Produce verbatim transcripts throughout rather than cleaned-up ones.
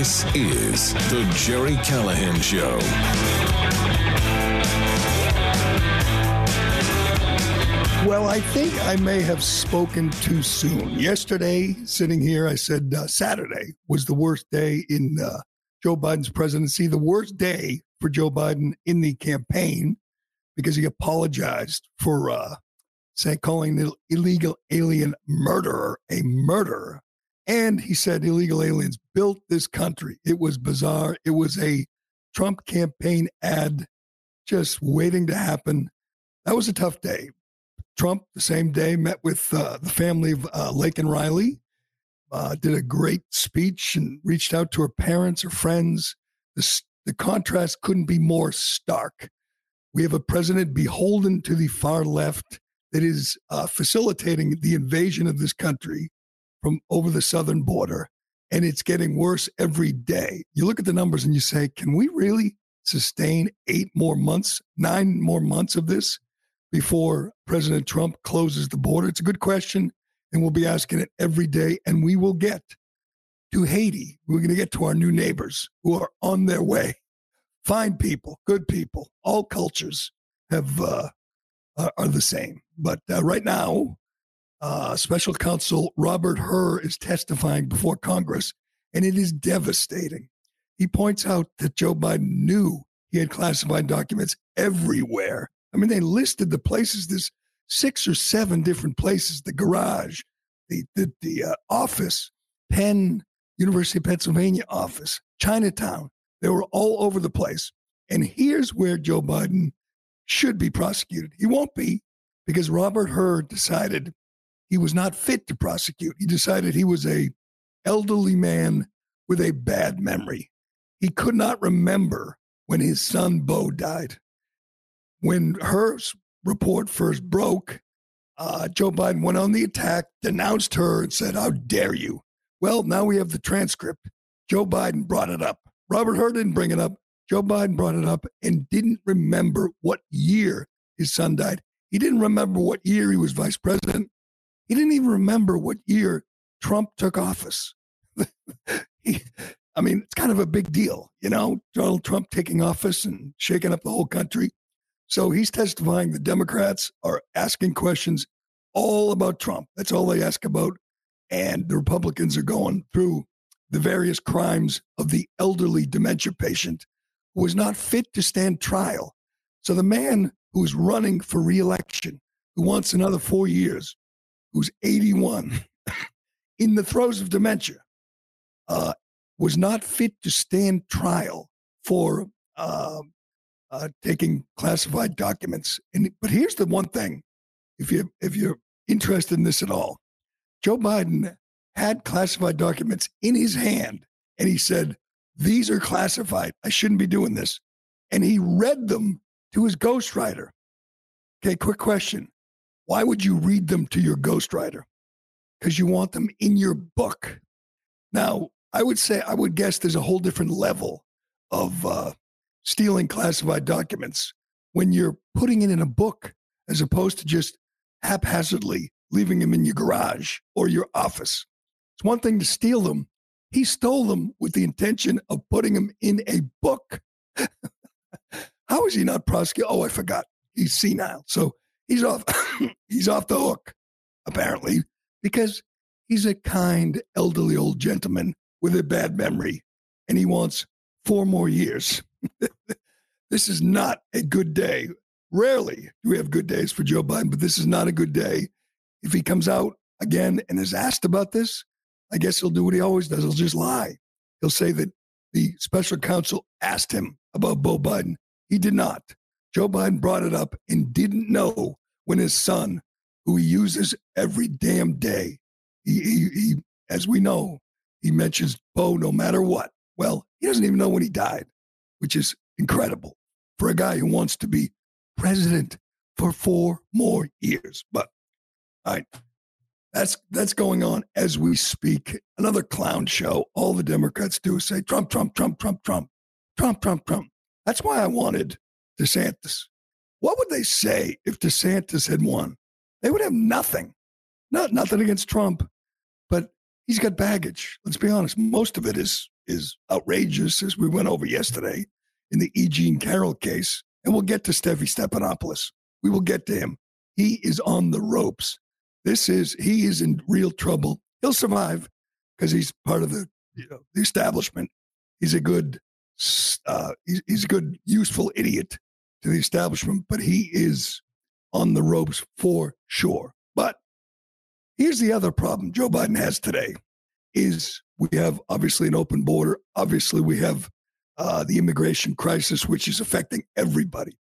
This is the Gerry Callahan Show. Well, I think I may have spoken too soon. Yesterday, sitting here, I said uh, Saturday was the worst day in uh, Joe Biden's presidency, the worst day for Joe Biden in the campaign, because he apologized for uh, saying calling the illegal alien murderer a murderer. And he said illegal aliens built this country. It was bizarre. It was a Trump campaign ad just waiting to happen. That was a tough day. Trump, the same day, met with uh, the family of uh, Laken Riley, uh, did a great speech and reached out to her parents, her friends. The, the contrast couldn't be more stark. We have a president beholden to the far left that is uh, facilitating the invasion of this country from over the southern border, and it's getting worse every day. You look at the numbers and you say, can we really sustain eight more months, nine more months of this before President Trump closes the border? It's a good question, and we'll be asking it every day, and we will get to Haiti. We're going to get to our new neighbors who are on their way. Fine people, good people, all cultures have uh, are, are the same. But uh, right now, uh, Special Counsel Robert Hur is testifying before Congress, and it is devastating. He points out that Joe Biden knew he had classified documents everywhere. I mean, they listed the places. There's six or seven different places: the garage, the the, the uh, office, Penn, University of Pennsylvania office, Chinatown. They were all over the place. And here's where Joe Biden should be prosecuted. He won't be, because Robert Hur decided he was not fit to prosecute. He decided he was a elderly man with a bad memory. He could not remember when his son Beau died. When Hur's report first broke, uh, Joe Biden went on the attack, denounced her, and said, "How dare you?" Well, now we have the transcript. Joe Biden brought it up. Robert Hur didn't bring it up. Joe Biden brought it up and didn't remember what year his son died. He didn't remember what year he was vice president. He didn't even remember what year Trump took office. he, I mean, it's kind of a big deal, you know, Donald Trump taking office and shaking up the whole country. So he's testifying. The Democrats are asking questions all about Trump. That's all they ask about. And the Republicans are going through the various crimes of the elderly dementia patient who was not fit to stand trial. So the man who's running for re-election, who wants another four years, who's eighty-one, in the throes of dementia, uh, was not fit to stand trial for uh, uh, taking classified documents. And but here's the one thing, if you if you're interested in this at all, Joe Biden had classified documents in his hand, and he said, "These are classified. I shouldn't be doing this." And he read them to his ghostwriter. Okay, quick question. Why would you read them to your ghostwriter? Because you want them in your book. Now, I would say, I would guess there's a whole different level of uh, stealing classified documents when you're putting it in a book as opposed to just haphazardly leaving them in your garage or your office. It's one thing to steal them. He stole them with the intention of putting them in a book. How is he not prosecuted? Oh, I forgot. He's senile. So he's off. He's off the hook, apparently, because he's a kind, elderly old gentleman with a bad memory, and he wants four more years. This is not a good day. Rarely do we have good days for Joe Biden, but this is not a good day. If he comes out again and is asked about this, I guess he'll do what he always does. He'll just lie. He'll say that the special counsel asked him about Beau Biden. He did not. Joe Biden brought it up and didn't know when his son, who he uses every damn day, he, he, he as we know, he mentions Beau no matter what. Well, he doesn't even know when he died, which is incredible for a guy who wants to be president for four more years. But all right, that's that's going on as we speak. Another clown show. All the Democrats do is say Trump, Trump, Trump, Trump, Trump, Trump, Trump, Trump. That's why I wanted DeSantis. What would they say if DeSantis had won? They would have nothing. Not nothing against Trump, but he's got baggage. Let's be honest. Most of it is is outrageous, as we went over yesterday in the E. Jean Carroll case. And we'll get to Steffi Stephanopoulos. We will get to him. He is on the ropes. This is, he is in real trouble. He'll survive because he's part of the, you know, the establishment. He's a good, uh, he's, he's a good, useful idiot to the establishment, but he is on the ropes for sure. But here's the other problem Joe Biden has today is we have obviously an open border. Obviously we have uh, the immigration crisis, which is affecting everybody.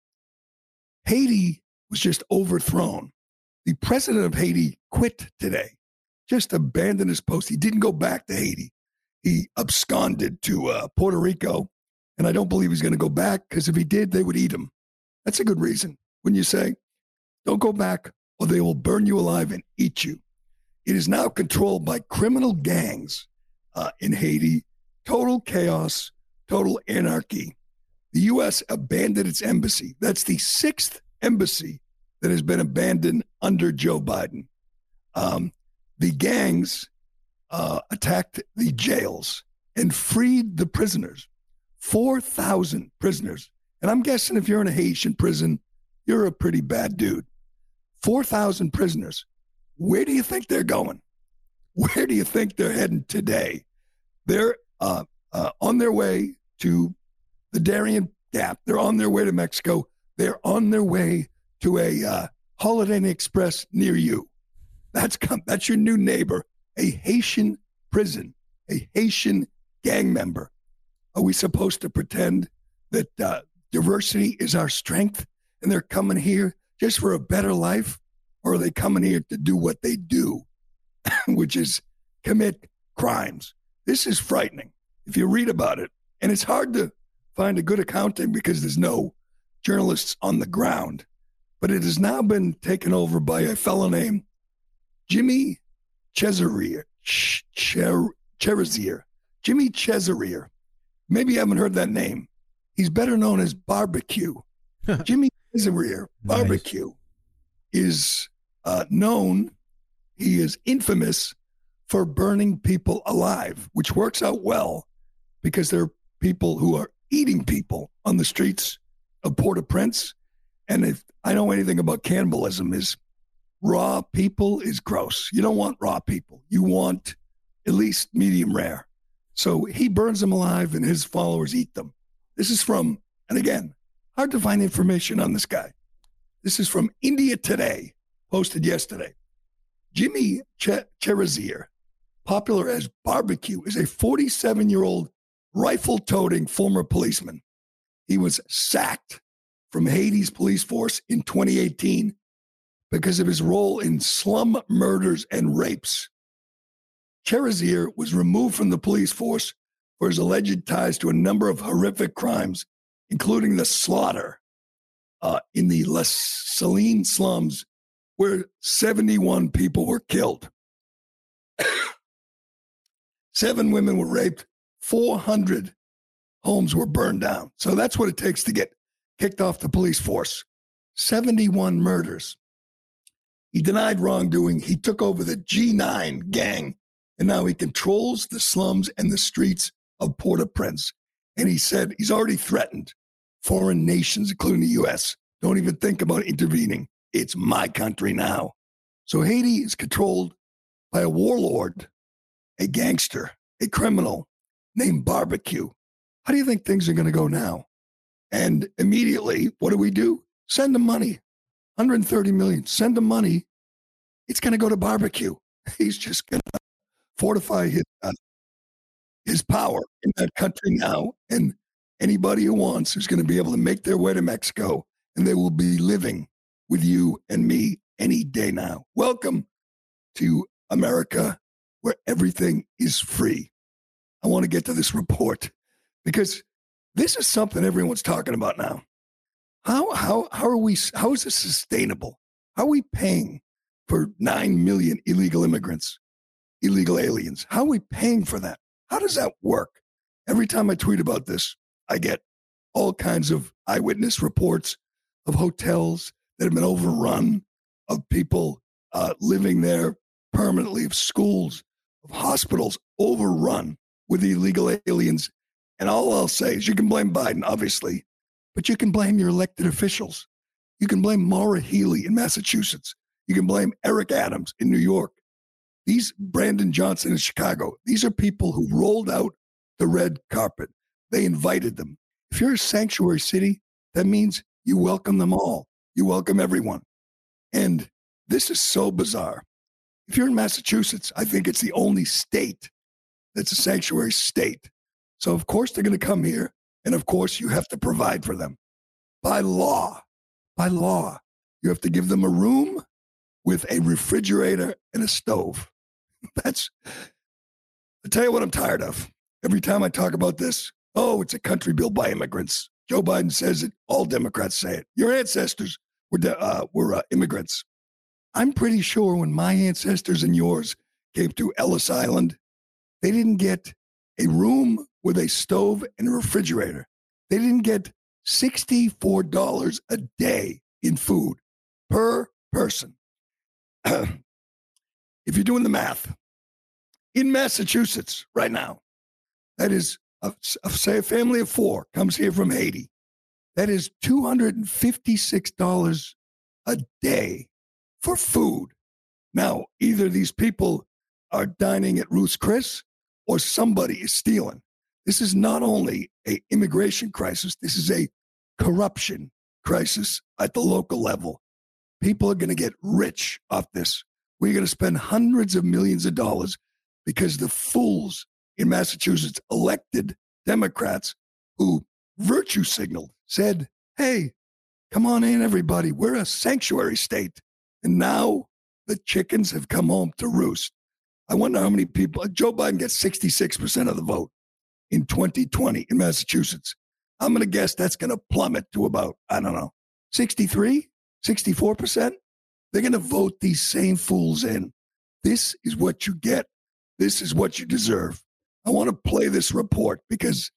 Haiti was just overthrown. The president of Haiti quit today, just abandoned his post. He didn't go back to Haiti. He absconded to uh, Puerto Rico, and I don't believe he's going to go back because if he did, they would eat him. That's a good reason. When you say, don't go back or they will burn you alive and eat you. It is now controlled by criminal gangs uh, in Haiti. Total chaos, total anarchy. The U S abandoned its embassy. That's the sixth embassy that has been abandoned under Joe Biden. Um, the gangs uh, attacked the jails and freed the prisoners. four thousand prisoners. And I'm guessing if you're in a Haitian prison, you're a pretty bad dude. four thousand prisoners. Where do you think they're going? Where do you think they're heading today? They're uh, uh, on their way to the Darien Gap. They're on their way to Mexico. They're on their way to a uh, Holiday Inn Express near you. That's come, that's your new neighbor, a Haitian prison, a Haitian gang member. Are we supposed to pretend that uh, diversity is our strength and they're coming here just for a better life? Or are they coming here to do what they do, which is commit crimes? This is frightening if you read about it. And it's hard to find a good accounting because there's no journalists on the ground. But it has now been taken over by a fellow named Jimmy Chezerier. Ch- Cher- Cherizier. Jimmy Chezerier. Maybe you haven't heard that name. He's better known as Barbecue. Jimmy Chezerier, Barbecue. Nice. Is uh, known, he is infamous for burning people alive, which works out well because there are people who are eating people on the streets of Port-au-Prince. And if I know anything about cannibalism, is raw people is gross. You don't want raw people. You want at least medium rare. So he burns them alive and his followers eat them. This is from, and again, hard to find information on this guy. This is from India Today, posted yesterday. Jimmy Ch- Cherizier, popular as Barbecue, is a forty-seven-year-old rifle-toting former policeman. He was sacked from Haiti's police force in twenty eighteen because of his role in slum murders and rapes. Cherizier was removed from the police force for his alleged ties to a number of horrific crimes, including the slaughter Uh, in the Les Salines slums where seventy-one people were killed. Seven women were raped. four hundred homes were burned down. So that's what it takes to get kicked off the police force. seventy-one murders. He denied wrongdoing. He took over the G nine gang, and now he controls the slums and the streets of Port-au-Prince. And he said he's already threatened foreign nations, including the U S, don't even think about intervening. It's my country now. So Haiti is controlled by a warlord, a gangster, a criminal named Barbecue. How do you think things are going to go now? And immediately, what do we do? Send them money. one hundred thirty million. Send them money. It's going to go to Barbecue. He's just going to fortify his, uh, his power in that country now. And anybody who wants is going to be able to make their way to Mexico, and they will be living with you and me any day now. Welcome to America, where everything is free. I want to get to this report because this is something everyone's talking about now. How how how are we? How is this sustainable? How are we paying for nine million illegal immigrants, illegal aliens? How are we paying for that? How does that work? Every time I tweet about this, I get all kinds of eyewitness reports of hotels that have been overrun, of people uh, living there permanently, of schools, of hospitals overrun with the illegal aliens. And all I'll say is you can blame Biden, obviously, but you can blame your elected officials. You can blame Maura Healey in Massachusetts. You can blame Eric Adams in New York. These Brandon Johnson in Chicago, these are people who rolled out the red carpet. They invited them. If you're a sanctuary city, that means you welcome them all. You welcome everyone. And this is so bizarre. If you're in Massachusetts, I think it's the only state that's a sanctuary state. So, of course, they're going to come here. And, of course, you have to provide for them. By law, by law, you have to give them a room with a refrigerator and a stove. That's, I tell you what I'm tired of. Every time I talk about this, oh, it's a country built by immigrants. Joe Biden says it. All Democrats say it. Your ancestors were, de- uh, were uh, immigrants. I'm pretty sure when my ancestors and yours came to Ellis Island, they didn't get a room with a stove and a refrigerator. They didn't get sixty-four dollars a day in food per person. If you're doing the math, in Massachusetts right now, that is, a, a, say a family of four comes here from Haiti. That is two hundred fifty-six dollars a day for food. Now, either these people are dining at Ruth's Chris or somebody is stealing. This is not only an immigration crisis, this is a corruption crisis at the local level. People are going to get rich off this. We're going to spend hundreds of millions of dollars because the fools in Massachusetts elected Democrats who virtue signaled, said, hey, come on in, everybody. We're a sanctuary state. And now the chickens have come home to roost. I wonder how many people, Joe Biden gets sixty-six percent of the vote in twenty twenty in Massachusetts. I'm going to guess that's going to plummet to about, I don't know, sixty-three, sixty-four percent. They're going to vote these same fools in. This is what you get. This is what you deserve. I want to play this report because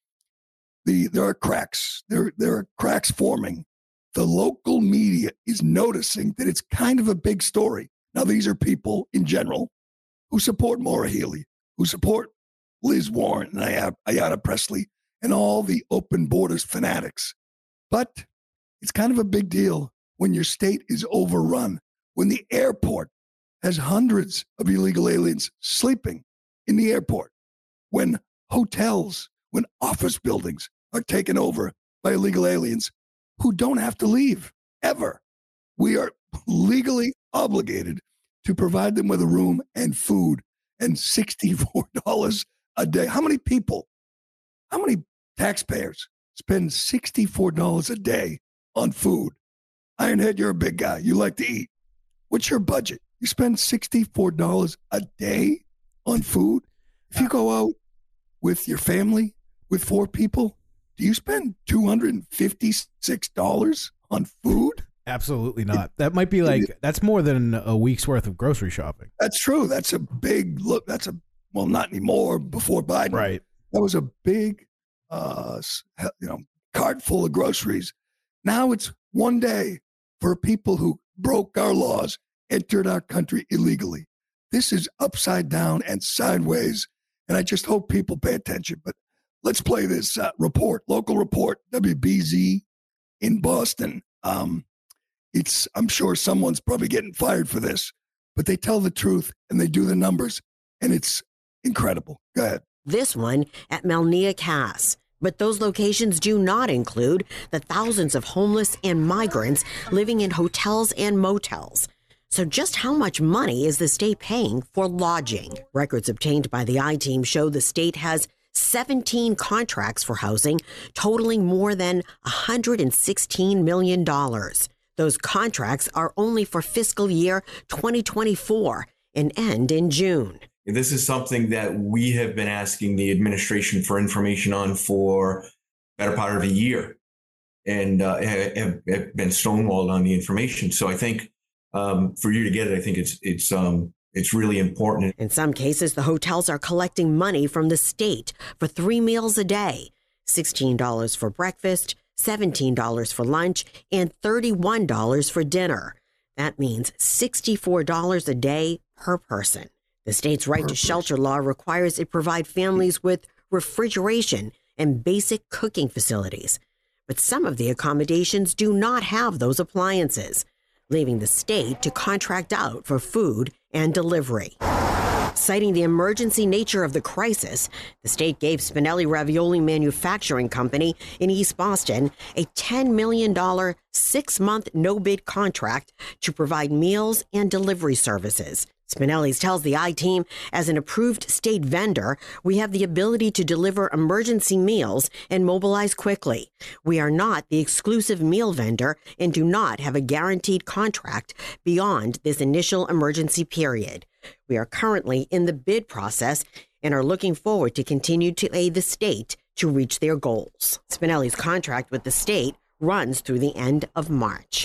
the there are cracks. There, there are cracks forming. The local media is noticing that it's kind of a big story. Now, these are people in general who support Maura Healey, who support Liz Warren and Ayanna Pressley and all the open borders fanatics. But it's kind of a big deal when your state is overrun, when the airport has hundreds of illegal aliens sleeping in the airport, when hotels, when office buildings are taken over by illegal aliens who don't have to leave ever. We are legally obligated to provide them with a room and food and sixty-four dollars a day. How many people, how many taxpayers spend sixty-four dollars a day on food? Ironhead, you're a big guy. You like to eat. What's your budget? You spend sixty-four dollars a day on food? If you go out with your family, with four people, do you spend two hundred fifty-six dollars on food? Absolutely not. That might be like, that's more than a week's worth of grocery shopping. That's true. That's a big look. That's a, well, not anymore before Biden. Right. That was a big, uh, you know, cart full of groceries. Now it's one day for people who broke our laws, entered our country illegally. This is upside down and sideways. And I just hope people pay attention. But let's play this uh, report, local report, W B Z in Boston. Um, it's, I'm sure someone's probably getting fired for this, but they tell the truth and they do the numbers, and it's incredible. Go ahead. This one at Melnia Cass. But those locations do not include the thousands of homeless and migrants living in hotels and motels. So just how much money is the state paying for lodging? Records obtained by the I-Team show the state has seventeen contracts for housing, totaling more than one hundred sixteen million dollars. Those contracts are only for fiscal year twenty twenty-four and end in June. This is something that we have been asking the administration for information on for the better part of a year, and uh, have, have been stonewalled on the information. So I think um, for you to get it, I think it's it's um, it's really important. In some cases, the hotels are collecting money from the state for three meals a day, sixteen dollars for breakfast, seventeen dollars for lunch, and thirty-one dollars for dinner. That means sixty-four dollars a day per person. The state's right to shelter law requires it provide families with refrigeration, and basic cooking facilities. But some of the accommodations do not have those appliances, leaving the state to contract out for food and delivery. Citing the emergency nature of the crisis, the state gave Spinelli Ravioli Manufacturing Company in East Boston a ten million dollars six-month no-bid contract to provide meals and delivery services. Spinelli's tells the I-Team, as an approved state vendor, we have the ability to deliver emergency meals and mobilize quickly. We are not the exclusive meal vendor and do not have a guaranteed contract beyond this initial emergency period. We are currently in the bid process and are looking forward to continue to aid the state to reach their goals. Spinelli's contract with the state runs through the end of March.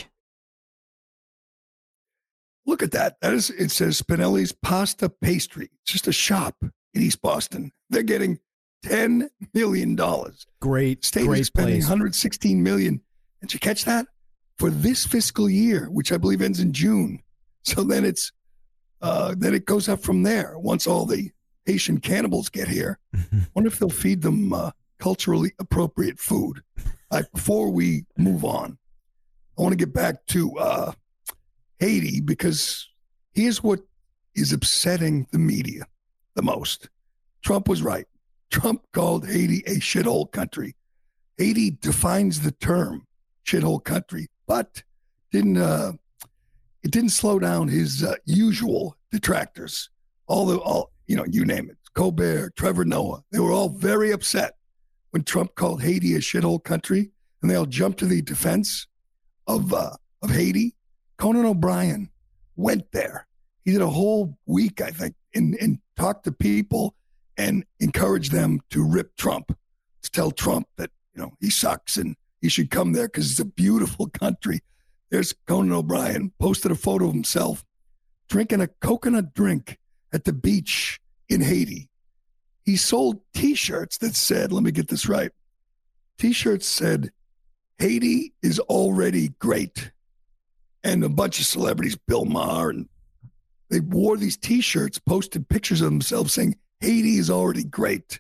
Look at that. That is, it says Spinelli's Pasta Pastry. It's just a shop in East Boston. They're getting ten million dollars. Great, State great is spending place. one hundred sixteen million dollars. Did you catch that? For this fiscal year, which I believe ends in June. So then it's, uh, then it goes up from there once all the Haitian cannibals get here. I wonder if they'll feed them uh, culturally appropriate food. Uh, before we move on, I want to get back to uh, Haiti, because here's what is upsetting the media the most. Trump was right. Trump called Haiti a shithole country. Haiti defines the term shithole country, but didn't uh, it didn't slow down his uh, usual detractors. All the all you know, you name it, Colbert, Trevor Noah, they were all very upset when Trump called Haiti a shithole country, and they all jumped to the defense of uh, of Haiti. Conan O'Brien went there. He did a whole week, I think, and, and talked to people and encouraged them to rip Trump, to tell Trump that, you know, he sucks and he should come there because it's a beautiful country. There's Conan O'Brien, posted a photo of himself drinking a coconut drink at the beach in Haiti. He sold T-shirts that said, let me get this right, T-shirts said, Haiti is already great. And a bunch of celebrities, Bill Maher, and they wore these T-shirts, posted pictures of themselves saying, Haiti is already great.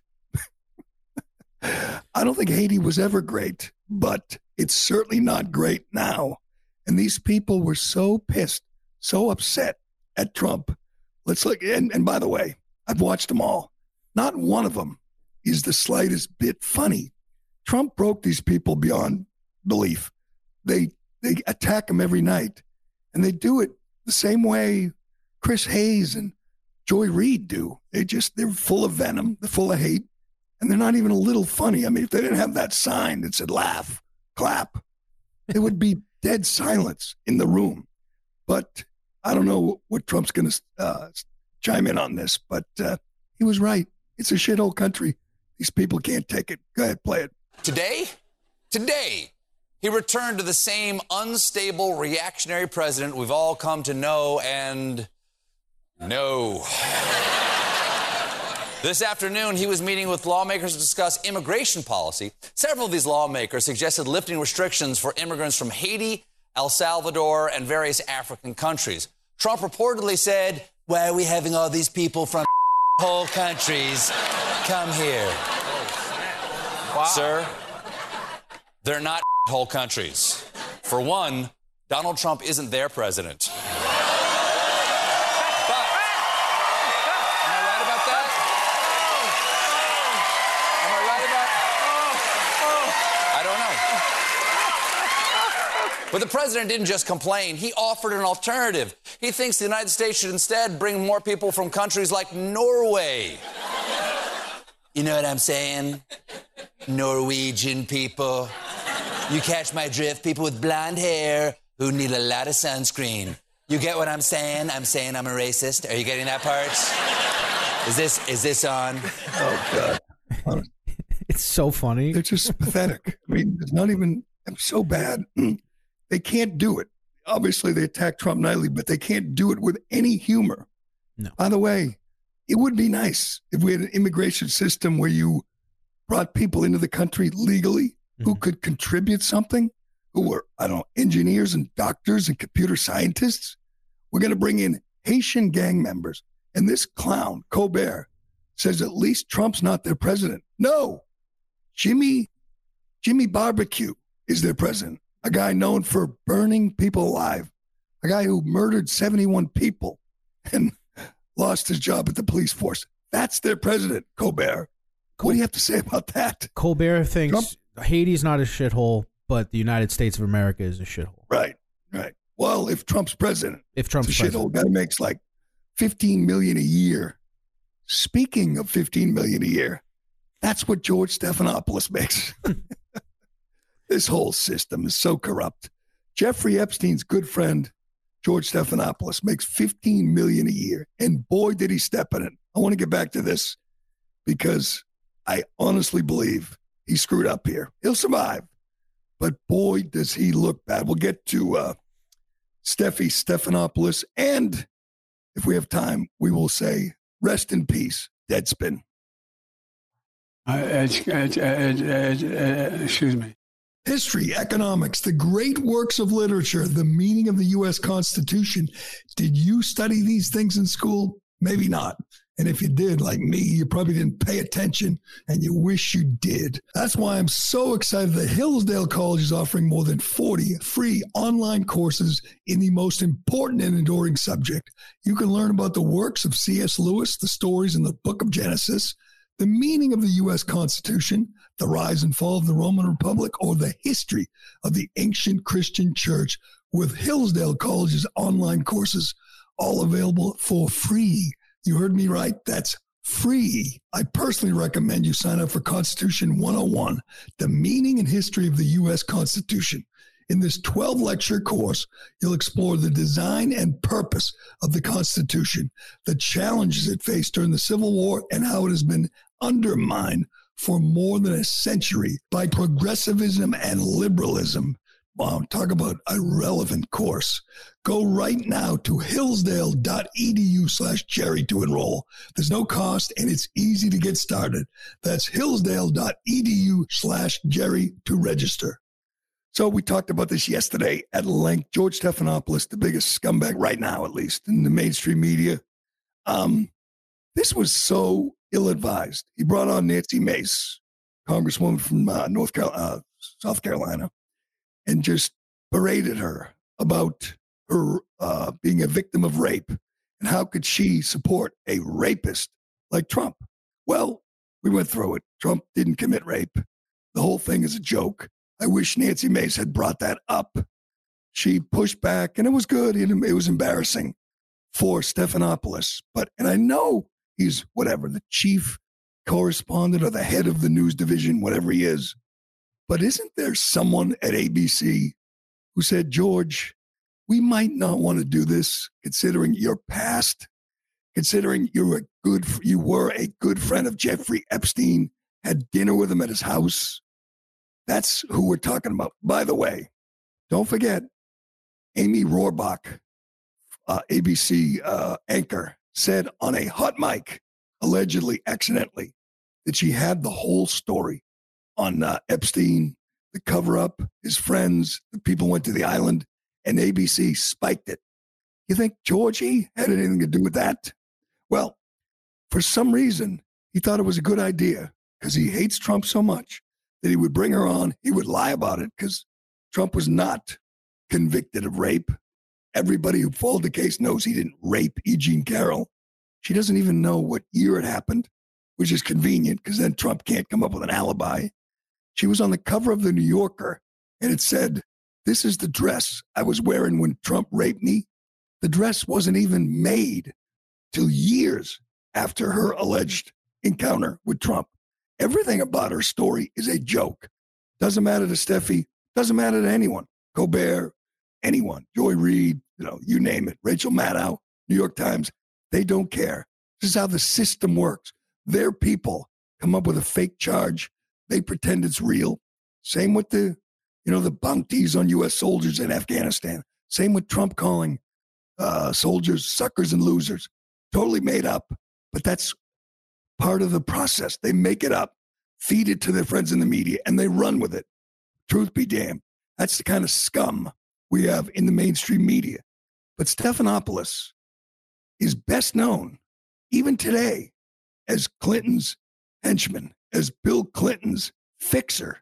I don't think Haiti was ever great, but it's certainly not great now. And these people were so pissed, so upset at Trump. Let's look, and, and by the way, I've watched them all. Not one of them is the slightest bit funny. Trump broke these people beyond belief. They They attack him every night, and they do it the same way Chris Hayes and Joy Reid do. They just, they're full of venom, they're full of hate, and they're not even a little funny. I mean, if they didn't have that sign that said laugh, clap, it would be dead silence in the room. But I don't know what Trump's going to uh, chime in on this, but uh, he was right. It's a shithole country. These people can't take it. Go ahead, play it. Today, today, he returned to the same unstable, reactionary president we've all come to know and know. This afternoon, he was meeting with lawmakers to discuss immigration policy. Several of these lawmakers suggested lifting restrictions for immigrants from Haiti, El Salvador, and various African countries. Trump reportedly said, why are we having all these people from whole countries come here? Wow. Sir, they're not whole countries. For one, Donald Trump isn't their president. But, am I right about that? Am I right about? I don't know. But the president didn't just complain. He offered an alternative. He thinks the United States should instead bring more people from countries like Norway. You know what I'm saying? Norwegian people. You catch my drift? People with blonde hair who need a lot of sunscreen. You get what I'm saying? I'm saying I'm a racist. Are you getting that part? Is this is this on? Oh, God. It's so funny. They're just pathetic. I mean, it's not even it's so bad. They can't do it. Obviously, they attack Trump nightly, but they can't do it with any humor. No. By the way, it would be nice if we had an immigration system where you brought people into the country legally who could contribute something, who were, I don't know, engineers and doctors and computer scientists. We're going to bring in Haitian gang members. And this clown, Colbert, says at least Trump's not their president. No, Jimmy, Jimmy Barbecue is their president, a guy known for burning people alive, a guy who murdered seventy-one people and lost his job at the police force. That's their president, Colbert. What do you have to say about that? Colbert thinks Trump? Haiti's not a shithole, but the United States of America is a shithole. Right, right. Well, if Trump's president, if Trump's it's a president. shithole, guy makes like fifteen million dollars a year. Speaking of fifteen million dollars a year, that's what George Stephanopoulos makes. This whole system is so corrupt. Jeffrey Epstein's good friend, George Stephanopoulos, makes fifteen million dollars a year. And boy, did he step in it. I want to get back to this because I honestly believe he screwed up here. He'll survive. But boy, does he look bad. We'll get to uh, Steffi Stephanopoulos. And if we have time, we will say, rest in peace, Deadspin. Uh, uh, uh, uh, uh, excuse me. History, economics, the great works of literature, the meaning of the U S Constitution. Did you study these things in school? Maybe not. And if you did, like me, you probably didn't pay attention and you wish you did. That's why I'm so excited that Hillsdale College is offering more than forty free online courses in the most important and enduring subject. You can learn about the works of C S Lewis, the stories in the Book of Genesis, the meaning of the U S Constitution, the rise and fall of the Roman Republic, or the history of the ancient Christian church with Hillsdale College's online courses, all available for free. You heard me right. That's free. I personally recommend you sign up for Constitution one oh one, the meaning and history of the U S Constitution. In this twelve lecture course, you'll explore the design and purpose of the Constitution, the challenges it faced during the Civil War, and how it has been undermined for more than a century by progressivism and liberalism. Wow, talk about a relevant course. Go right now to hillsdale.edu slash Jerry to enroll. There's no cost and it's easy to get started. That's hillsdale.edu slash Jerry to register. So we talked about this yesterday at length. George Stephanopoulos, the biggest scumbag right now, at least in the mainstream media. Um, this was so ill-advised. He brought on Nancy Mace, Congresswoman from uh, North Carolina, uh, South Carolina, and just berated her about her uh, being a victim of rape. And how could she support a rapist like Trump? Well, we went through it. Trump didn't commit rape. The whole thing is a joke. I wish Nancy Mace had brought that up. She pushed back, and it was good. It, it was embarrassing for Stephanopoulos. But, and I know he's whatever, the chief correspondent or the head of the news division, whatever he is. But isn't there someone at A B C who said, George, we might not want to do this considering your past, considering you're a good, you were a good friend of Jeffrey Epstein, had dinner with him at his house. That's who we're talking about. By the way, don't forget, Amy Rohrbach, uh, A B C uh, anchor, said on a hot mic, allegedly, accidentally, that she had the whole story on uh, Epstein, the cover-up, his friends, the people went to the island, and A B C spiked it. You think Georgie had anything to do with that? Well, for some reason, he thought it was a good idea because he hates Trump so much that he would bring her on. He would lie about it because Trump was not convicted of rape. Everybody who followed the case knows he didn't rape E. Jean Carroll. She doesn't even know what year it happened, which is convenient because then Trump can't come up with an alibi. She was on the cover of the New Yorker, and it said, this is the dress I was wearing when Trump raped me. The dress wasn't even made till years after her alleged encounter with Trump. Everything about her story is a joke. Doesn't matter to Steffi, doesn't matter to anyone. Colbert, anyone, Joy Reid, you know, you name it, Rachel Maddow, New York Times, they don't care. This is how the system works. Their people come up with a fake charge. They pretend it's real. Same with the, you know, the bounties on U S soldiers in Afghanistan. Same with Trump calling uh, soldiers suckers and losers. Totally made up, but that's part of the process. They make it up, feed it to their friends in the media, and they run with it. Truth be damned. That's the kind of scum we have in the mainstream media. But Stephanopoulos is best known, even today, as Clinton's henchman, as Bill Clinton's fixer.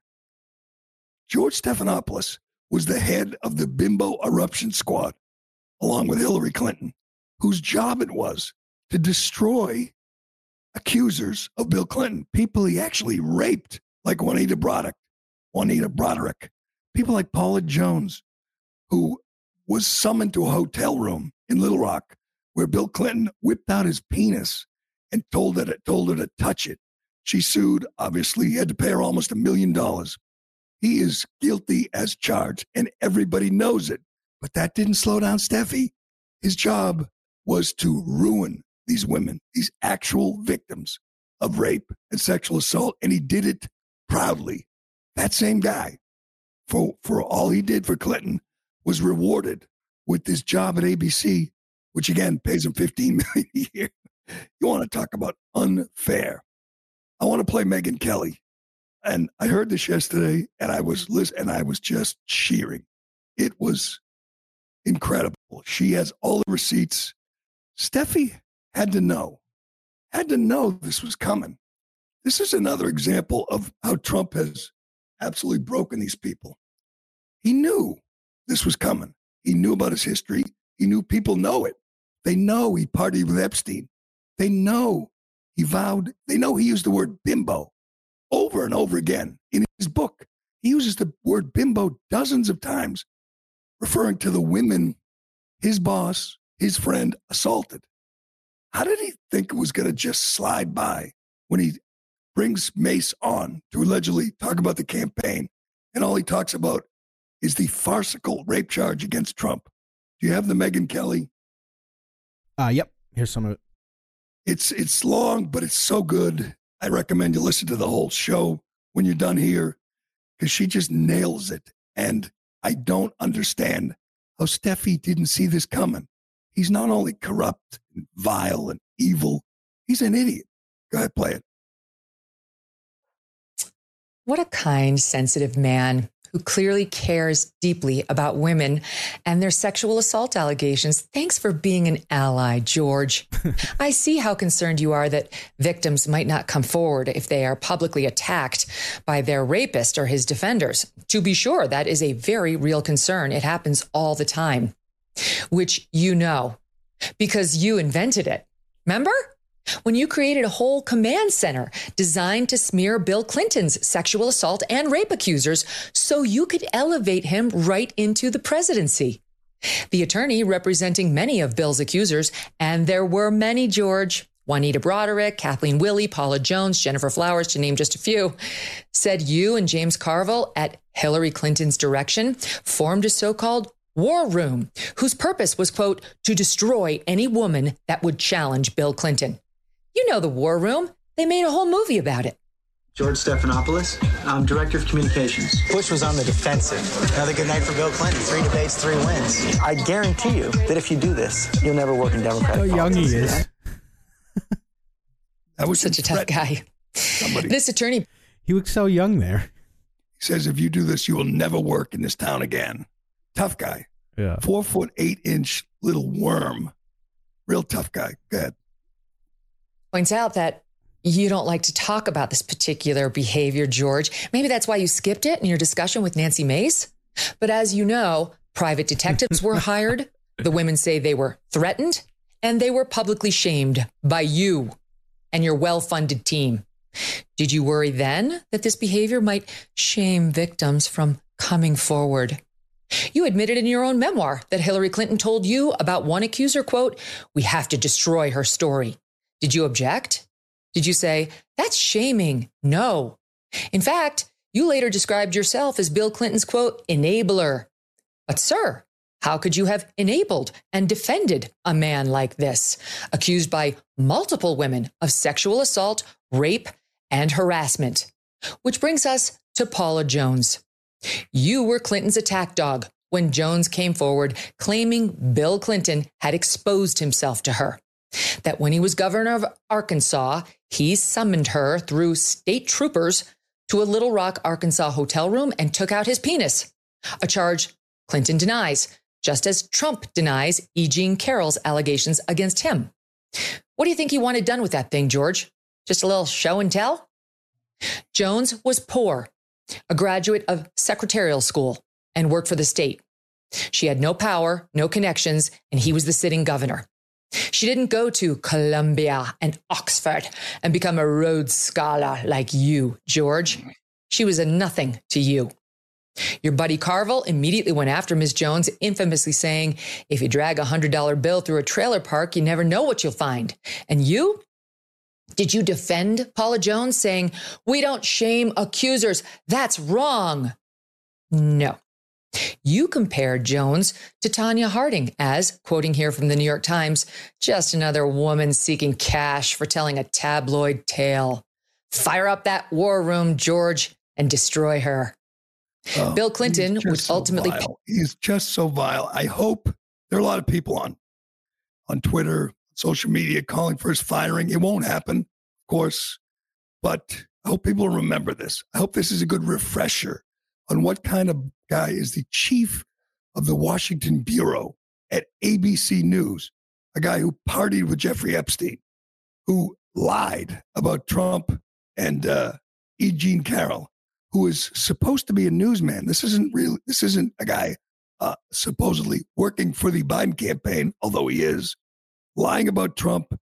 George Stephanopoulos was the head of the Bimbo Eruption Squad, along with Hillary Clinton, whose job it was to destroy accusers of Bill Clinton, people he actually raped, like Juanita Broderick, Juanita Broderick, people like Paula Jones, who was summoned to a hotel room in Little Rock where Bill Clinton whipped out his penis and told her, told her to touch it. She sued, obviously, he had to pay her almost a million dollars. He is guilty as charged, and everybody knows it. But that didn't slow down Steffi. His job was to ruin these women, these actual victims of rape and sexual assault, and he did it proudly. That same guy, for, for all he did for Clinton, was rewarded with this job at A B C, which again pays him fifteen million dollars a year. You want to talk about unfair. I want to play Megyn Kelly. And I heard this yesterday, and I was listening, and I was just cheering. It was incredible. She has all the receipts. Steffi had to know, had to know this was coming. This is another example of how Trump has absolutely broken these people. He knew this was coming. He knew about his history. He knew people know it. They know he partied with Epstein. They know he vowed, they know he used the word bimbo over and over again in his book. He uses the word bimbo dozens of times, referring to the women his boss, his friend, assaulted. How did he think it was going to just slide by when he brings Mace on to allegedly talk about the campaign, and all he talks about is the farcical rape charge against Trump? Do you have the Megyn Kelly? Uh, yep. Here's some of it. It's it's long, but it's so good. I recommend you listen to the whole show when you're done here, because she just nails it. And I don't understand how Steffi didn't see this coming. He's not only corrupt and vile and evil, he's an idiot. Go ahead, play it. What a kind, sensitive man who clearly cares deeply about women and their sexual assault allegations. Thanks for being an ally, George. I see how concerned you are that victims might not come forward if they are publicly attacked by their rapist or his defenders. To be sure, that is a very real concern. It happens all the time, which you know, because you invented it. Remember? When you created a whole command center designed to smear Bill Clinton's sexual assault and rape accusers so you could elevate him right into the presidency. The attorney representing many of Bill's accusers, and there were many, George, Juanita Broderick, Kathleen Willey, Paula Jones, Jennifer Flowers, to name just a few, said you and James Carville, at Hillary Clinton's direction, formed a so-called war room whose purpose was, quote, to destroy any woman that would challenge Bill Clinton. You know the war room. They made a whole movie about it. George Stephanopoulos, I'm Director of Communications. Bush was on the defensive. Another good night for Bill Clinton. Three debates, three wins. I guarantee you that if you do this, you'll never work in Democratic How young politics. he is. That was Such a tough guy. Somebody. This attorney. He looks so young there. He says, if you do this, you will never work in this town again. Tough guy. Yeah. Four foot, eight inch little worm. Real tough guy. Go ahead. Points out that you don't like to talk about this particular behavior, George. Maybe that's why you skipped it in your discussion with Nancy Mace. But as you know, private detectives were hired. The women say they were threatened, and they were publicly shamed by you and your well-funded team. Did you worry then that this behavior might shame victims from coming forward? You admitted in your own memoir that Hillary Clinton told you about one accuser, quote, we have to destroy her story. Did you object? Did you say, that's shaming? No. In fact, you later described yourself as Bill Clinton's, quote, enabler. But sir, how could you have enabled and defended a man like this, accused by multiple women of sexual assault, rape, and harassment? Which brings us to Paula Jones. You were Clinton's attack dog when Jones came forward claiming Bill Clinton had exposed himself to her. That when he was governor of Arkansas, he summoned her through state troopers to a Little Rock, Arkansas hotel room and took out his penis, a charge Clinton denies, just as Trump denies E. Jean Carroll's allegations against him. What do you think he wanted done with that thing, George? Just a little show and tell? Jones was poor, a graduate of secretarial school, and worked for the state. She had no power, no connections, and he was the sitting governor. She didn't go to Columbia and Oxford and become a Rhodes Scholar like you, George. She was a nothing to you. Your buddy Carville immediately went after Miz Jones, infamously saying, if you drag a one hundred dollar bill through a trailer park, you never know what you'll find. And you? Did you defend Paula Jones, saying, we don't shame accusers, that's wrong? No. You compared Jones to Tanya Harding as, quoting here from the New York Times, just another woman seeking cash for telling a tabloid tale. Fire up that war room, George, and destroy her. Oh, Bill Clinton would so ultimately... Vile. He's just so vile. I hope there are a lot of people on, on Twitter, social media calling for his firing. It won't happen, of course, but I hope people remember this. I hope this is a good refresher on what kind of guy is the chief of the Washington Bureau at A B C News, a guy who partied with Jeffrey Epstein, who lied about Trump and uh, E. Jean Carroll, who is supposed to be a newsman. This isn't real. This isn't a guy uh, supposedly working for the Biden campaign, although he is, lying about Trump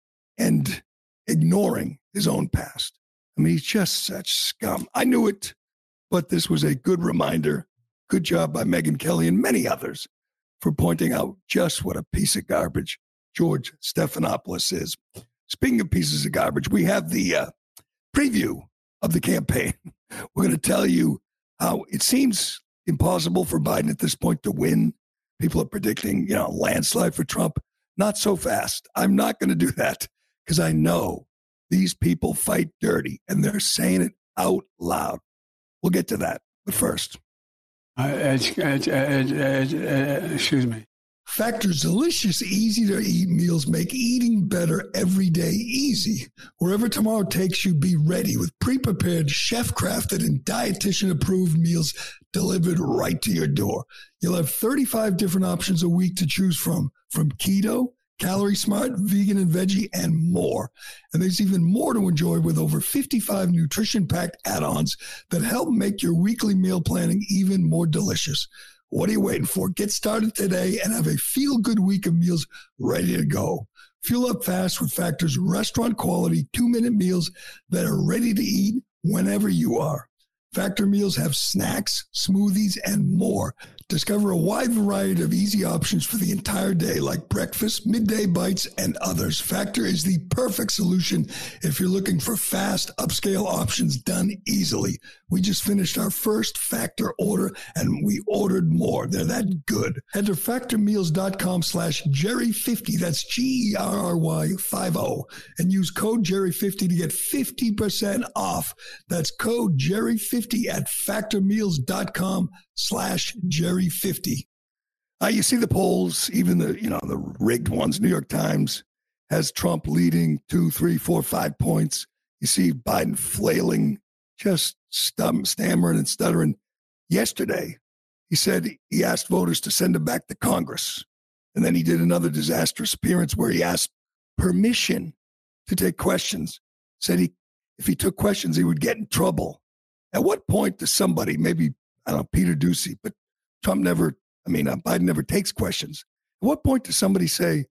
and ignoring his own past. I mean, he's just such scum. I knew it, but this was a good reminder. Good job by Megyn Kelly and many others for pointing out just what a piece of garbage George Stephanopoulos is. Speaking of pieces of garbage, we have the uh, preview of the campaign. We're going to tell you how it seems impossible for Biden at this point to win. People are predicting, you know, a landslide for Trump. Not so fast. I'm not going to do that because I know these people fight dirty and they're saying it out loud. We'll get to that. But first. Uh, it's, it's, it's, it's, uh, excuse me. Factor's delicious, easy-to-eat meals make eating better every day easy. Wherever tomorrow takes you, be ready with pre-prepared, chef-crafted, and dietitian-approved meals delivered right to your door. You'll have thirty-five different options a week to choose from, from keto, Calorie Smart, vegan and veggie, and more. And there's even more to enjoy with over fifty-five nutrition-packed add-ons that help make your weekly meal planning even more delicious. What are you waiting for? Get started today and have a feel-good week of meals ready to go. Fuel up fast with Factor's restaurant-quality two-minute meals that are ready to eat whenever you are. Factor meals have snacks, smoothies, and more. Discover a wide variety of easy options for the entire day, like breakfast, midday bites, and others. Factor is the perfect solution if you're looking for fast, upscale options done easily. We just finished our first Factor order, and we ordered more. They're that good. Head to factormeals.com slash Jerry fifty. That's G E R R Y five oh. And use code Jerry fifty to get fifty percent off. That's code Jerry fifty at factormeals.com slash Jerry fifty. Uh, you see the polls, even the, you know, the rigged ones. New York Times has Trump leading two, three, four, five points. You see Biden flailing, just stum- stammering and stuttering. Yesterday, he said he asked voters to send him back to Congress. And then he did another disastrous appearance where he asked permission to take questions. Said he, if he took questions, he would get in trouble. At what point does somebody, maybe, I don't know, Peter Doocy, but Trump never, I mean, uh, Biden never takes questions. At what point does somebody say,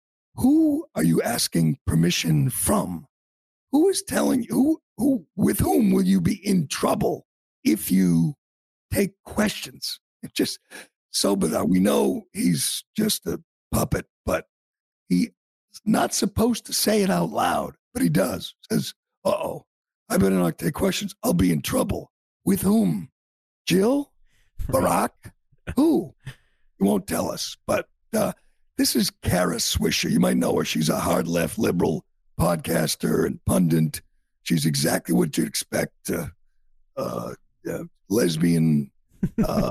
who are you asking permission from? Who is telling you, who, who, with whom will you be in trouble if you take questions? It's just so bizarre. We know he's just a puppet, but he's not supposed to say it out loud, but he does. Says, uh-oh, I better not take questions. I'll be in trouble. With whom? Jill? Barack? Who? He won't tell us. But uh, this is Kara Swisher. You might know her. She's a hard left liberal podcaster and pundit. She's exactly what you'd expect. Uh, uh, uh, lesbian, uh,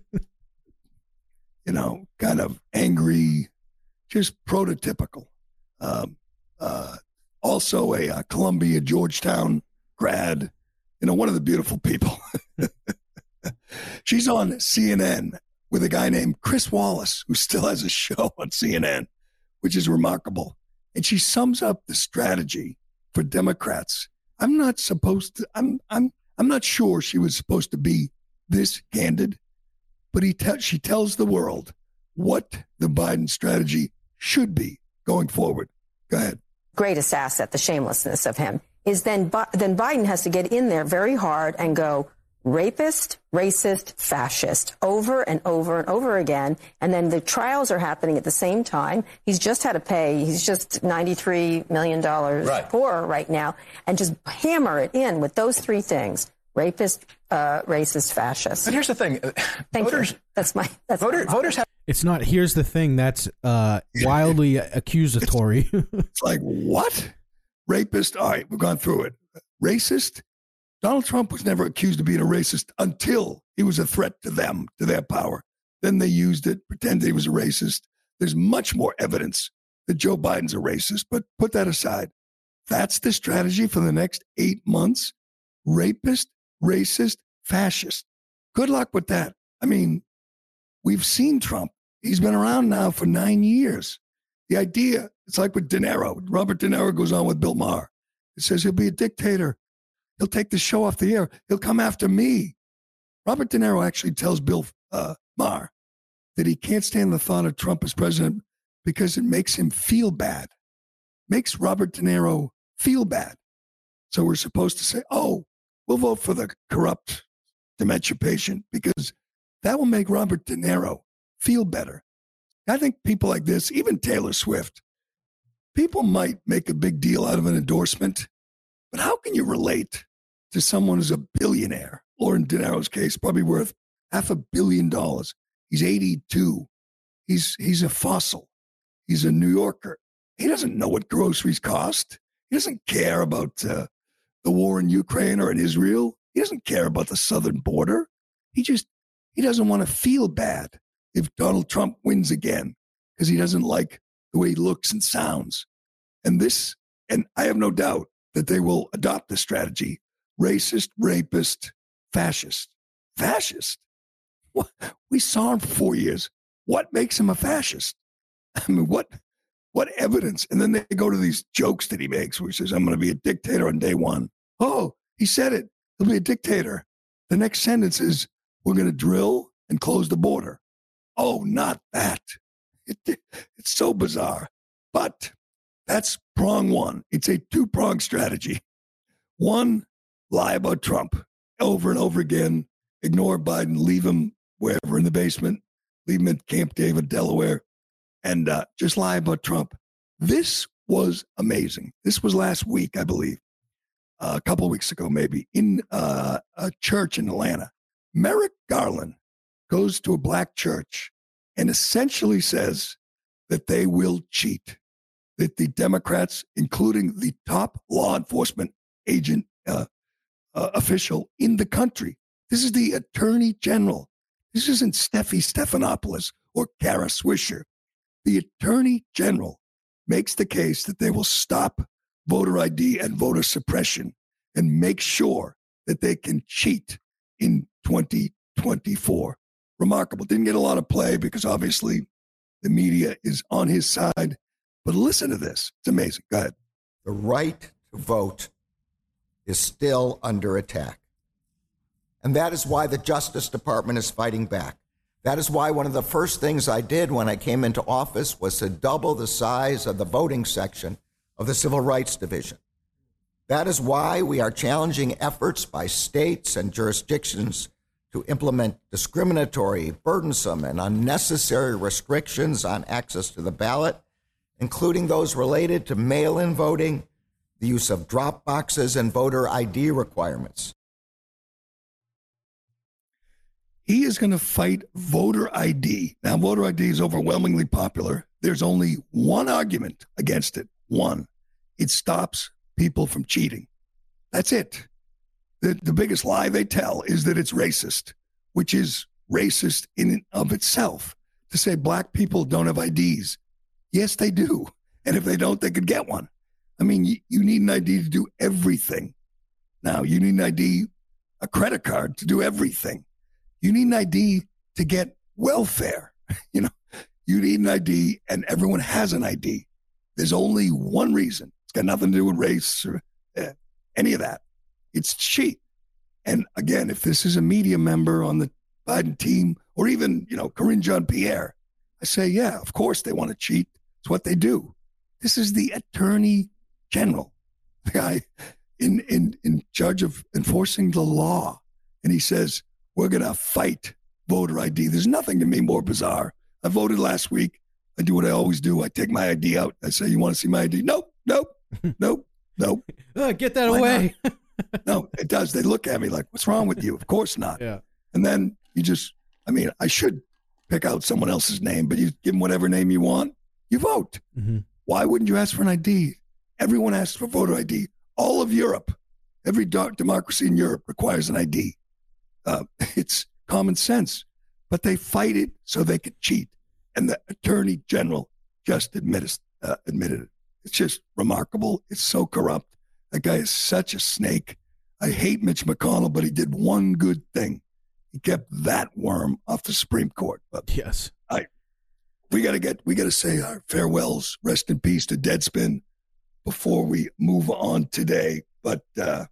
you know, kind of angry, just prototypical. Um, uh, also a uh, Columbia, Georgetown grad. You know, one of the beautiful people. She's on C N N with a guy named Chris Wallace, who still has a show on C N N, which is remarkable. And she sums up the strategy for Democrats. I'm not supposed to, I'm, I'm, I'm not sure she was supposed to be this candid, but he te- she tells the world what the Biden strategy should be going forward. Go ahead. Greatest asset, the shamelessness of him, is then, then Biden has to get in there very hard and go rapist, racist, fascist over and over and over again. And then the trials are happening at the same time. He's just had to pay. He's just ninety-three million dollars right. poorer right now. And just hammer it in with those three things. Rapist, uh, racist, fascist. But here's the thing. Thank voters, you. That's my, that's voter, my voters have. It's not, here's the thing that's uh, wildly accusatory. It's, it's like, what? Rapist? All right, we've gone through it. Racist? Donald Trump was never accused of being a racist until he was a threat to them, to their power. Then they used it, pretended he was a racist. There's much more evidence that Joe Biden's a racist, but put that aside. That's the strategy for the next eight months. Rapist, racist, fascist. Good luck with that. I mean, we've seen Trump. He's been around now for nine years. The idea, it's like with De Niro. Robert De Niro goes on with Bill Maher. It says he'll be a dictator. He'll take the show off the air. He'll come after me. Robert De Niro actually tells Bill uh, Maher that he can't stand the thought of Trump as president because it makes him feel bad. Makes Robert De Niro feel bad. So we're supposed to say, oh, we'll vote for the corrupt dementia patient because that will make Robert De Niro feel better. I think people like this, even Taylor Swift, people might make a big deal out of an endorsement, but how can you relate to someone who's a billionaire, or in De Niro's case, probably worth half a billion dollars? He's eighty-two. He's he's a fossil. He's a New Yorker. He doesn't know what groceries cost. He doesn't care about uh, the war in Ukraine or in Israel. He doesn't care about the southern border. He just, he doesn't want to feel bad if Donald Trump wins again because he doesn't like the way he looks and sounds. And this, and I have no doubt that they will adopt this strategy. Racist, rapist, fascist. Fascist? What? We saw him for four years. What makes him a fascist? I mean, what what evidence? And then they go to these jokes that he makes where he says, I'm going to be a dictator on day one. Oh, he said it. He'll be a dictator. The next sentence is, we're going to drill and close the border. Oh, not that. It, it's so bizarre. But that's prong one. It's a two-pronged strategy. One, lie about Trump over and over again. Ignore Biden. Leave him wherever in the basement. Leave him at Camp David, Delaware. And uh, just lie about Trump. This was amazing. This was last week, I believe. Uh, a couple of weeks ago, maybe, in uh, a church in Atlanta. Merrick Garland goes to a black church and essentially says that they will cheat, that the Democrats, including the top law enforcement agent uh, uh, official in the country, this is the attorney general. This isn't Steffi Stephanopoulos or Kara Swisher. The attorney general makes the case that they will stop voter I D and voter suppression and make sure that they can cheat in twenty twenty-four. Remarkable. Didn't get a lot of play because obviously the media is on his side. But listen to this. It's amazing. Go ahead. The right to vote is still under attack. And that is why the Justice Department is fighting back. That is why one of the first things I did when I came into office was to double the size of the voting section of the Civil Rights Division. That is why we are challenging efforts by states and jurisdictions to implement discriminatory, burdensome, and unnecessary restrictions on access to the ballot, including those related to mail-in voting, the use of drop boxes, and voter I D requirements. He is going to fight voter I D. Now, voter I D is overwhelmingly popular. There's only one argument against it. One, it stops people from cheating. That's it. The, the biggest lie they tell is that it's racist, which is racist in and of itself. To say black people don't have I Ds. Yes, they do. And if they don't, they could get one. I mean, you, you need an I D to do everything. Now, you need an I D, a credit card to do everything. You need an I D to get welfare. You know, you need an I D, and everyone has an I D. There's only one reason. It's got nothing to do with race or uh, any of that. It's cheat. And again, if this is a media member on the Biden team, or even, you know, Karine Jean-Pierre, I say, yeah, of course they want to cheat. It's what they do. This is the Attorney General, the guy in, in, in charge of enforcing the law. And he says, we're going to fight voter I D. There's nothing to me more bizarre. I voted last week. I do what I always do. I take my I D out. I say, you want to see my I D? Nope, nope, nope, nope. Uh, get that Why away. No, it does. They look at me like, what's wrong with you? Of course not. Yeah. And then you just, I mean, I should pick out someone else's name, but you give them whatever name you want, you vote. Mm-hmm. Why wouldn't you ask for an I D? Everyone asks for voter I D. All of Europe, every do- democracy in Europe requires an I D. Uh, it's common sense, but they fight it so they could cheat. And the Attorney General just admitted, uh, admitted it. It's just remarkable. It's so corrupt. That guy is such a snake. I hate Mitch McConnell, but he did one good thing. He kept that worm off the Supreme Court. But yes, I we gotta get we gotta say our farewells, rest in peace to Deadspin before we move on today. But uh,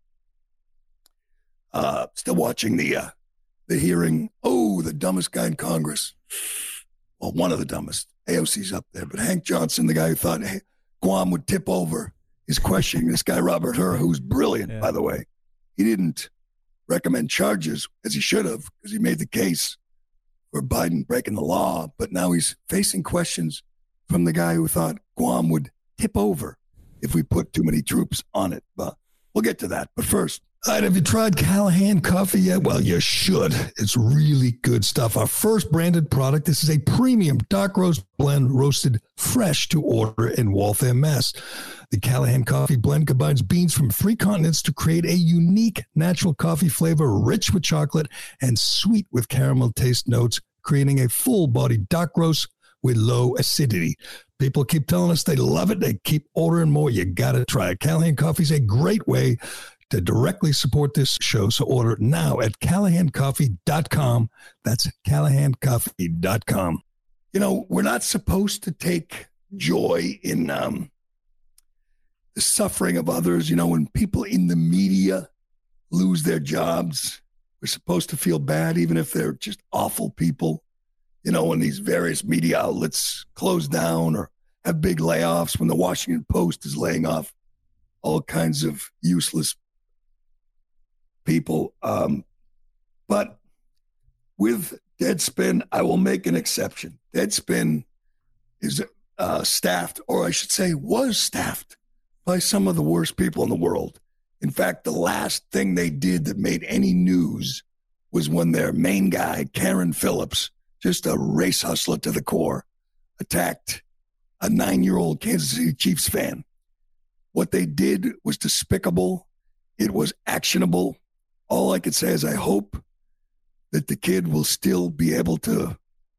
uh, still watching the uh, the hearing. Oh, the dumbest guy in Congress. Well, one of the dumbest. A O C's up there, but Hank Johnson, the guy who thought hey, Guam would tip over, is questioning this guy Robert Hur, who's brilliant, yeah. by the way. He didn't recommend charges as he should have because he made the case for Biden breaking the law, but now he's facing questions from the guy who thought Guam would tip over if we put too many troops on it. But we'll get to that. But first, all right, have you tried Callahan coffee yet? Well, you should. It's really good stuff. Our first branded product. This is a premium dark roast blend roasted fresh to order in Waltham, Mass. The Callahan coffee blend combines beans from three continents to create a unique natural coffee flavor, rich with chocolate and sweet with caramel taste notes, creating a full-bodied dark roast with low acidity. People keep telling us they love it. They keep ordering more. You got to try it. Callahan coffee is a great way to directly support this show. So order it now at callahan coffee dot com. That's callahan coffee dot com. You know, we're not supposed to take joy in um, the suffering of others. You know, when people in the media lose their jobs, we're supposed to feel bad, even if they're just awful people. You know, when these various media outlets close down or have big layoffs, when the Washington Post is laying off all kinds of useless people. Um, but with Deadspin, I will make an exception. Deadspin is uh, staffed, or I should say was staffed, by some of the worst people in the world. In fact, the last thing they did that made any news was when their main guy, Karen Phillips, just a race hustler to the core, attacked a nine-year-old Kansas City Chiefs fan. What they did was despicable. It was actionable. All I could say is I hope that the kid will still be able to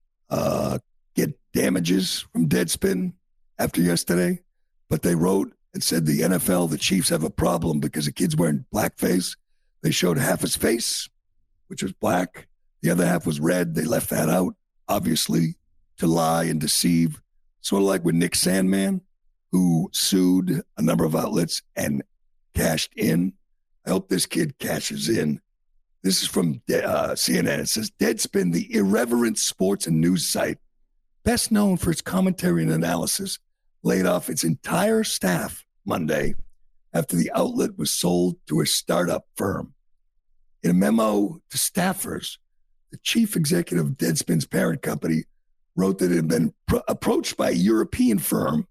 uh, get damages from Deadspin after yesterday. But they wrote and said the N F L, the Chiefs have a problem because the kid's wearing blackface. They showed half his face, which was black. The other half was red. They left that out, obviously, to lie and deceive. Sort of like with Nick Sandmann, who sued a number of outlets and cashed in. I hope this kid cashes in. This is from uh, C N N. It says, Deadspin, the irreverent sports and news site, best known for its commentary and analysis, laid off its entire staff Monday after the outlet was sold to a startup firm. In a memo to staffers, the chief executive of Deadspin's parent company wrote that it had been pro- approached by a European firm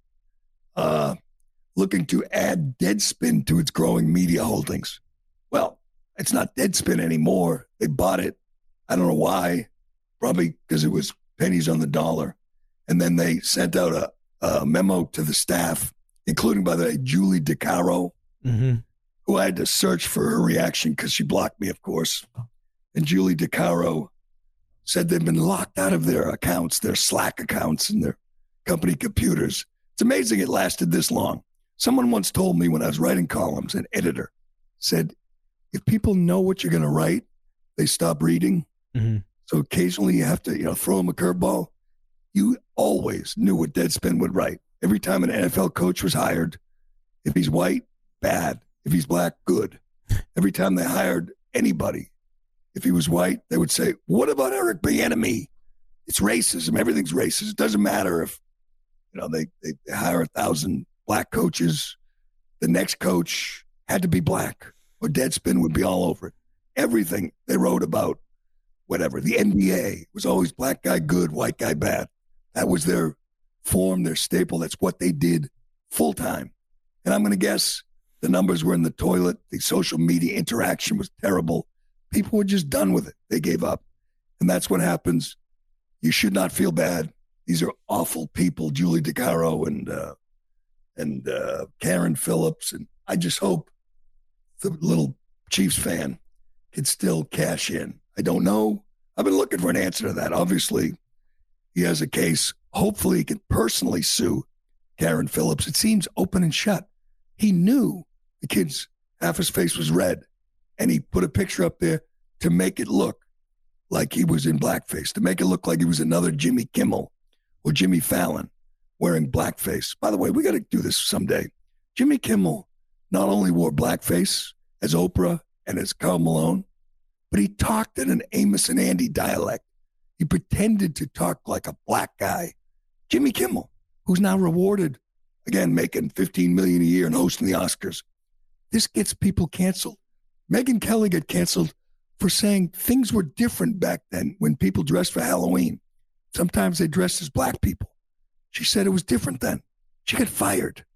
uh, looking to add Deadspin to its growing media holdings. Well, it's not Deadspin anymore. They bought it. I don't know why. Probably because it was pennies on the dollar. And then they sent out a, a memo to the staff, including, by the way, Julie DeCaro, mm-hmm. who I had to search for her reaction because she blocked me, of course. And Julie DeCaro said they've been locked out of their accounts, their Slack accounts and their company computers. It's amazing it lasted this long. Someone once told me when I was writing columns, an editor said, if people know what you're going to write, they stop reading. Mm-hmm. So occasionally you have to, you know, throw them a curveball. You always knew what Deadspin would write. Every time an N F L coach was hired, if he's white, bad. If he's black, good. Every time they hired anybody, if he was white, they would say, what about Eric Bieniemy? It's racism. Everything's racist. It doesn't matter if, you know, they, they, they hire a thousand black coaches. The next coach had to be black or Deadspin would be all over it. Everything they wrote about, whatever. The N B A was always black guy good, white guy bad. That was their form, their staple. That's what they did full time. And I'm going to guess the numbers were in the toilet. The social media interaction was terrible. People were just done with it. They gave up. And that's what happens. You should not feel bad. These are awful people, Julie DeCaro and uh, and uh, Karen Phillips. And I just hope the little Chiefs fan can still cash in. I don't know. I've been looking for an answer to that. Obviously, he has a case. Hopefully, he can personally sue Karen Phillips. It seems open and shut. He knew the kid's half his face was red, and he put a picture up there to make it look like he was in blackface, to make it look like he was another Jimmy Kimmel or Jimmy Fallon wearing blackface. By the way, we got to do this someday. Jimmy Kimmel not only wore blackface as Oprah and as Karl Malone, but he talked in an Amos and Andy dialect. He pretended to talk like a black guy. Jimmy Kimmel, who's now rewarded, again, making fifteen million dollars a year and hosting the Oscars. This gets people canceled. Megyn Kelly got canceled for saying things were different back then when people dressed for Halloween. Sometimes they dressed as black people. She said it was different then. She got fired.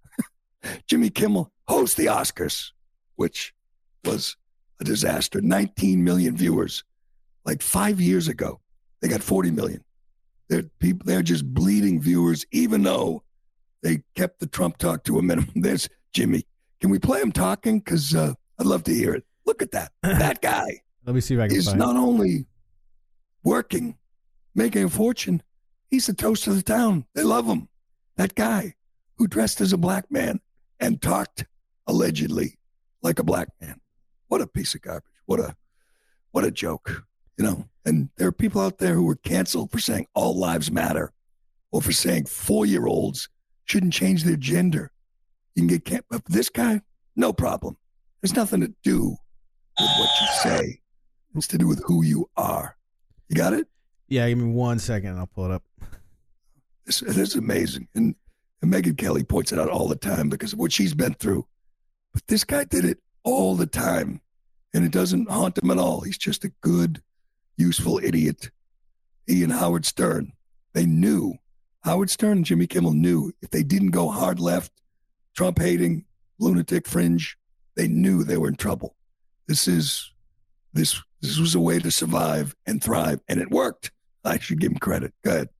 Jimmy Kimmel hosts the Oscars, which was a disaster. nineteen million viewers. Like five years ago, they got forty million. They're people. They're just bleeding viewers, even though they kept the Trump talk to a minimum. There's Jimmy. Can we play him talking? Because uh, I'd love to hear it. Look at that. That guy. Let me see if I can is find not it. only working, making a fortune, he's the toast of the town. They love him. That guy who dressed as a black man and talked allegedly like a black man. What a piece of garbage. What a what a joke. You know, and there are people out there who were canceled for saying all lives matter or for saying four-year-olds shouldn't change their gender. You can get can- but this guy, no problem. There's nothing to do with what you say. It's to do with who you are. You got it? Yeah, give me one second and I'll pull it up. This, this is amazing. And, and Megyn Kelly points it out all the time because of what she's been through. But this guy did it all the time. And it doesn't haunt him at all. He's just a good, useful idiot. He and Howard Stern, they knew. Howard Stern and Jimmy Kimmel knew if they didn't go hard left, Trump-hating, lunatic fringe, they knew they were in trouble. This is this this was a way to survive and thrive, and it worked. I should give him credit. Go ahead.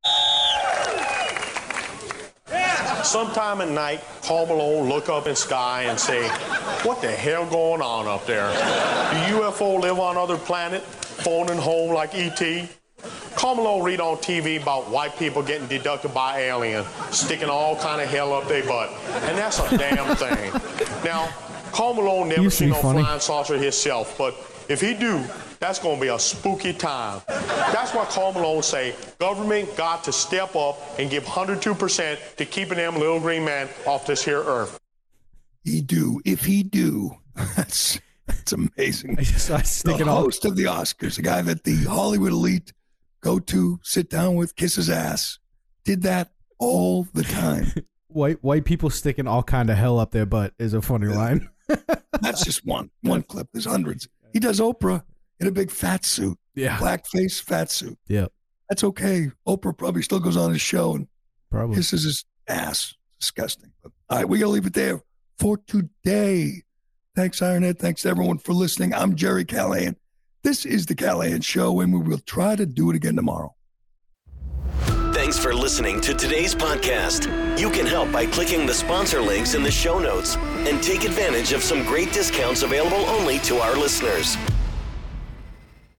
Sometime at night, Karl Malone look up in sky and say, what the hell going on up there? Do U F O live on other planet, phoning home like E T? Karl Malone read on T V about white people getting deducted by aliens, sticking all kind of hell up their butt. And that's a damn thing. Now, Karl Malone never seen no funny. flying saucer himself, but if he do, that's going to be a spooky time. That's why Karl Malone say government got to step up and give one hundred two percent to keeping them little green man off this here earth. He do. If he do, that's that's amazing. I just I stick The it all. host of the Oscars, the guy that the Hollywood elite go to, sit down with, kiss his ass, did that all the time. White white people sticking all kind of hell up their butt is a funny line. That's just one one clip. There's hundreds. He does Oprah in a big fat suit. Yeah. Blackface fat suit. Yeah. That's okay. Oprah probably still goes on his show and Probably. kisses his ass. Disgusting. But, all right, we got to leave it there for today. Thanks, Ironhead. Thanks, everyone, for listening. I'm Jerry Callahan. This is The Callahan Show, and we will try to do it again tomorrow. Thanks for listening to today's podcast. You can help by clicking the sponsor links in the show notes and take advantage of some great discounts available only to our listeners.